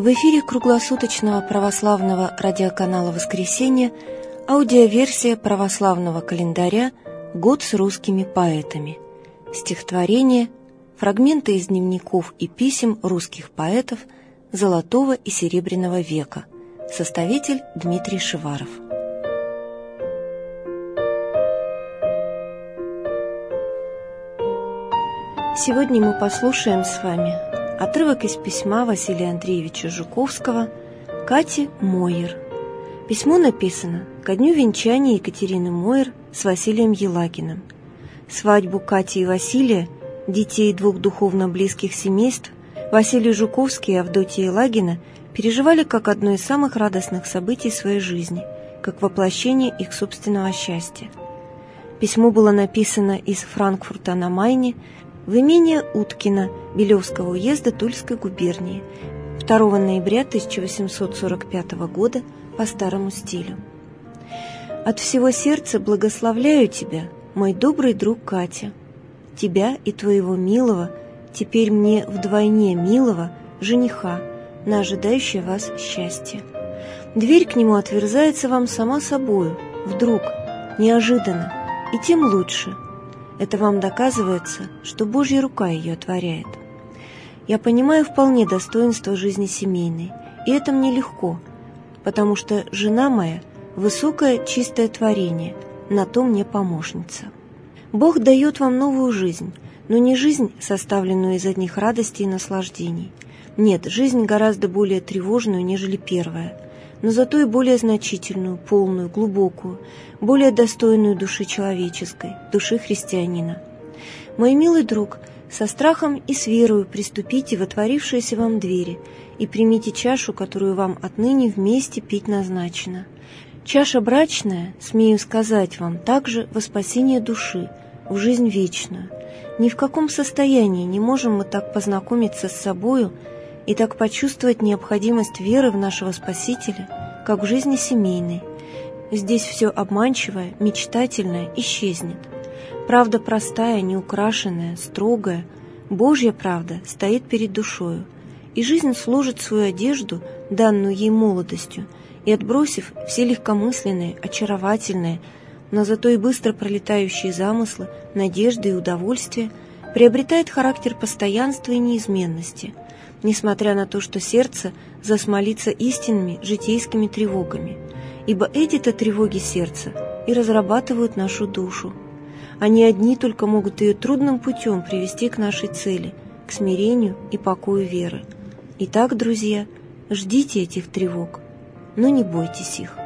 В эфире круглосуточного православного радиоканала «Воскресенье» аудиоверсия православного календаря «Год с русскими поэтами». Стихотворения, фрагменты из дневников и писем русских поэтов Золотого и Серебряного века. Составитель Дмитрий Шиваров. Сегодня мы послушаем с вами отрывок из письма Василия Андреевича Жуковского Кате Мойер. Письмо написано ко дню венчания Екатерины Мойер с Василием Елагиным. Свадьбу Кати и Василия, детей двух духовно близких семейств, Василий Жуковский и Авдотья Елагина переживали как одно из самых радостных событий своей жизни, как воплощение их собственного счастья. Письмо было написано из Франкфурта на Майне в имение Уткино Белевского уезда Тульской губернии 2 ноября 1845 года по старому стилю. От всего сердца благословляю тебя, мой добрый друг Катя, тебя и твоего милого, теперь мне вдвойне милого, жениха, на ожидающее вас счастье. Дверь к нему отверзается вам сама собою, вдруг, неожиданно, и тем лучше. Это вам доказывается, что Божья рука ее отворяет. Я понимаю вполне достоинство жизни семейной, и это мне легко, потому что жена моя – высокое чистое творение, на то мне помощница. Бог дает вам новую жизнь, но не жизнь, составленную из одних радостей и наслаждений. Нет, жизнь гораздо более тревожную, нежели первая, но зато и более значительную, полную, глубокую, более достойную души человеческой, души христианина. Мой милый друг, со страхом и с верою приступите в отворившиеся вам двери и примите чашу, которую вам отныне вместе пить назначено. Чаша брачная, смею сказать вам, также во спасение души, в жизнь вечную. Ни в каком состоянии не можем мы так познакомиться с собою и так почувствовать необходимость веры в нашего Спасителя, как в жизни семейной. Здесь все обманчивое, мечтательное исчезнет. Правда простая, неукрашенная, строгая, Божья правда стоит перед душою, и жизнь служит свою одежду, данную ей молодостью, и, отбросив все легкомысленные, очаровательные, но зато и быстро пролетающие замыслы, надежды и удовольствия, приобретает характер постоянства и неизменности, несмотря на то, что сердце засмолится истинными житейскими тревогами, ибо эти-то тревоги сердца и разрабатывают нашу душу. Они одни только могут ее трудным путем привести к нашей цели, к смирению и покою веры. Итак, друзья, ждите этих тревог, но не бойтесь их.